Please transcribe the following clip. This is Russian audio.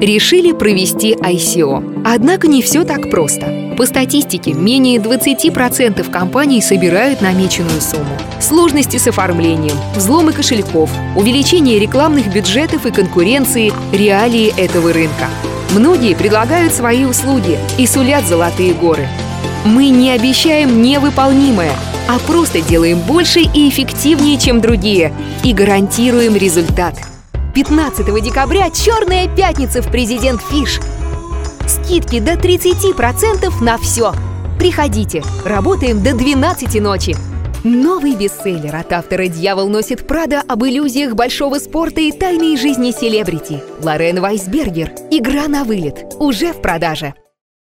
решили провести ICO. Однако не все так просто. По статистике, менее 20% компаний собирают намеченную сумму. Сложности с оформлением, взломы кошельков, увеличение рекламных бюджетов и конкуренции – реалии этого рынка. Многие предлагают свои услуги и сулят золотые горы. Мы не обещаем невыполнимое, а просто делаем больше и эффективнее, чем другие, и гарантируем результат. 15 декабря – черная пятница в Президент Фиш. Скидки до 30% на все. Приходите, работаем до 12 ночи. Новый бестселлер от автора «Дьявол носит Прада» об иллюзиях большого спорта и тайной жизни селебрити. Лорен Вайсбергер. Игра на вылет. Уже в продаже.